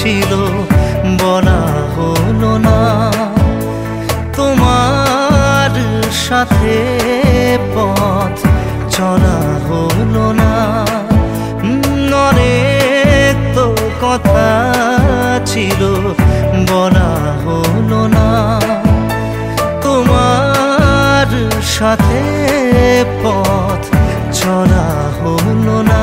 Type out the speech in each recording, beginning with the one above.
ছিল বলা হলো না। তোমার সাথে পথ চলা হলো না। অনেক তো কথা ছিল বলা হলো না। তোমার সাথে পথ চলা হলো না।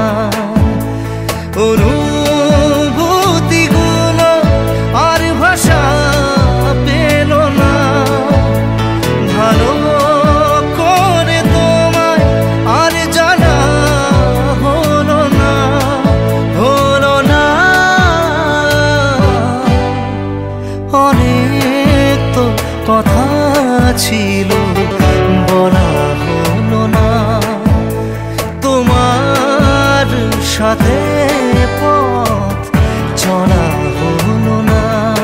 অনুভূতিগুলো আর ভাষা পেল না। ভালো করে তোমায় আর জানা হলো না, হলো না। অনেক তো কথা ছিল বলা হলো না। তোমার সাথে পথ চলা হলো না।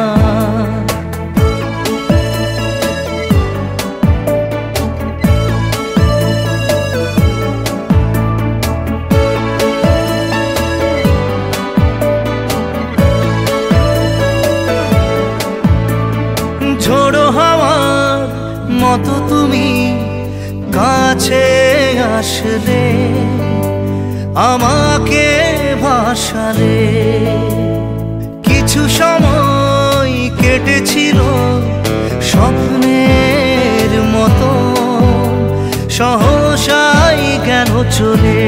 ঝোড়ো হাওয়ার মতো তুমি কাছে আসলে, আমাকে ভাসালে। কিছু সময় কেটেছিল স্বপ্নের মতো, সহসাই কেন চলে।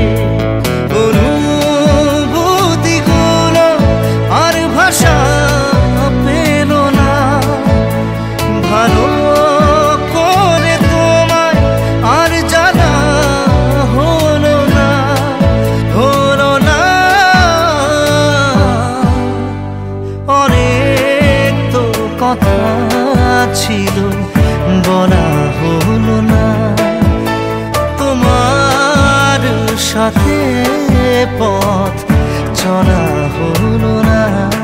অনুভূতিগুলো আর ভাষা পেল না। ভালো করে তোমায় আর জানা হলো না, হলো না। অনেক তো কথা ছিল বলা হলো না। তোমার সাথে পথ চলা হলো না।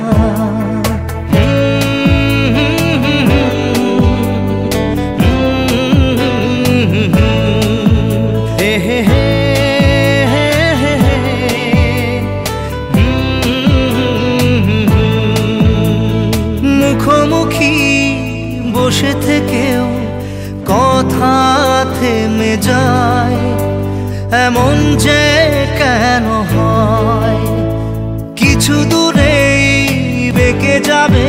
মুখোমুখি বসে থেকেও কথা থেমে যায়, এমন যে কেন হয়। কিছু দূরেই বেঁকে যাবে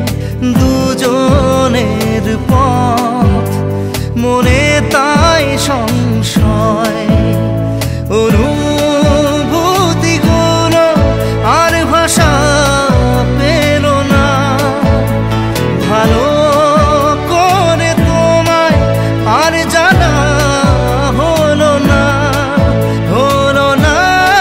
দুজনের পথ, মনে তাই সংশয়। অনুভূতিগুলো আর ভাষা পেল না। ভালো করে তোমায় আর জানা হলো না, হলো না।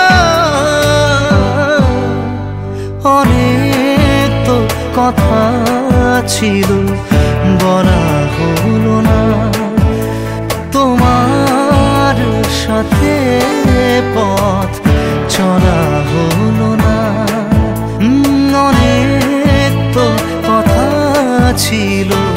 অনেক তো কথা ছিল বলা হলো না। তোমার সাথে পথ চলা হলো না। অনেক তো কথা ছিল